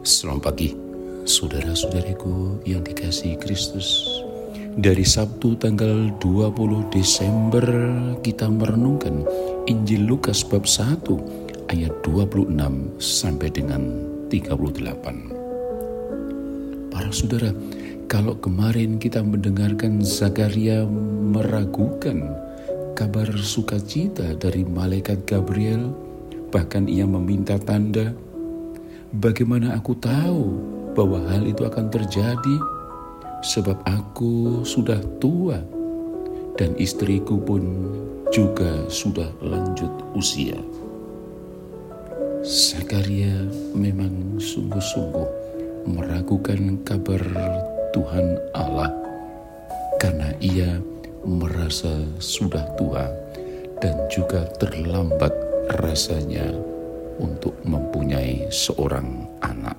Selamat pagi, saudara-saudariku yang dikasihi Kristus. Dari Sabtu tanggal 20 Desember kita merenungkan Injil Lukas bab 1 ayat 26 sampai dengan 38. Para saudara, kalau kemarin kita mendengarkan Zakaria meragukan kabar sukacita dari malaikat Gabriel, bahkan ia meminta tanda, bagaimana aku tahu bahwa hal itu akan terjadi? Sebab aku sudah tua dan istriku pun juga sudah lanjut usia. Zakaria memang sungguh-sungguh meragukan kabar Tuhan Allah karena ia merasa sudah tua dan juga terlambat rasanya untuk mempunyai seorang anak.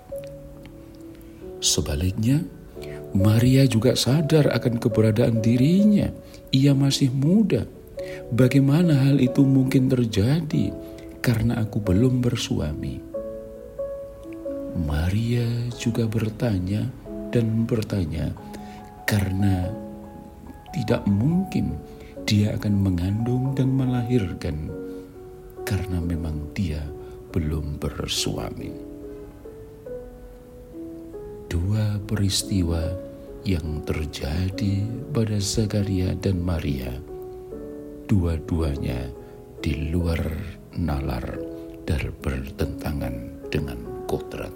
Sebaliknya, Maria juga sadar akan keberadaan dirinya. Ia masih muda. Bagaimana hal itu mungkin terjadi karena aku belum bersuami? Maria juga bertanya dan bertanya karena tidak mungkin dia akan mengandung dan melahirkan karena memang dia belum bersuami. Dua peristiwa yang terjadi pada Zakaria dan Maria, dua-duanya di luar nalar dan bertentangan dengan kodrat.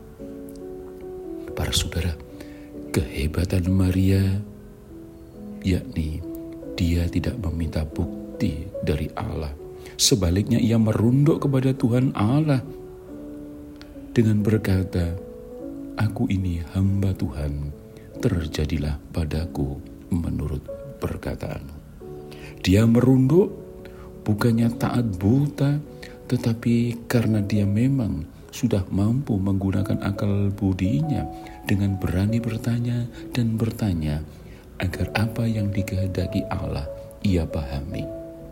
Para saudara, kehebatan Maria yakni dia tidak meminta bukti dari Allah. Sebaliknya ia merunduk kepada Tuhan Allah dengan berkata, "Aku ini hamba Tuhan, terjadilah padaku menurut perkataan-Mu." Dia merunduk bukannya taat buta, tetapi karena dia memang sudah mampu menggunakan akal budinya dengan berani bertanya dan bertanya agar apa yang dikehendaki Allah ia pahami.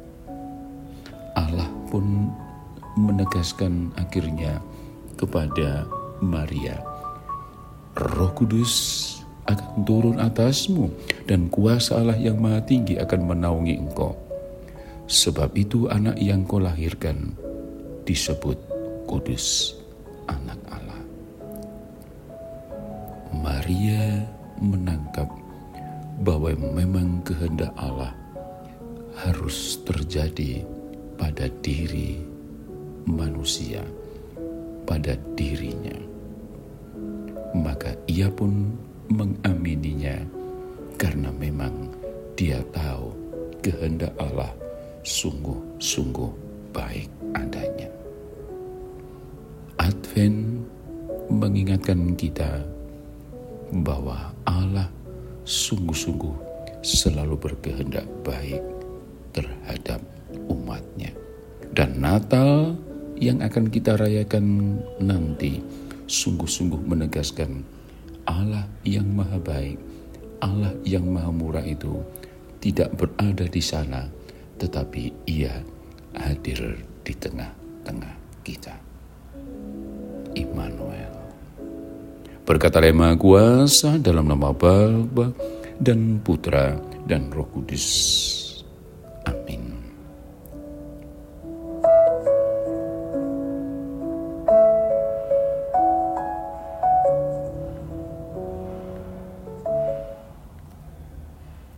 Allah pun menegaskan akhirnya kepada Maria, Roh Kudus akan turun atasmu dan kuasa Allah yang Maha Tinggi akan menaungi engkau. Sebab itu anak yang kau lahirkan disebut kudus, anak Allah. Maria menangkap bahwa memang kehendak Allah harus terjadi pada diri manusia, pada dirinya. Maka ia pun mengamininya karena memang dia tahu kehendak Allah sungguh-sungguh baik adanya. Advent mengingatkan kita bahwa Allah sungguh-sungguh selalu berkehendak baik terhadap umatnya. Dan Natal yang akan kita rayakan nanti sungguh-sungguh menegaskan Allah yang maha baik, Allah yang maha murah itu tidak berada di sana, tetapi ia hadir di tengah-tengah kita. Immanuel. Berkata Maha Kuasa dalam nama Bapa dan Putra dan Roh Kudus.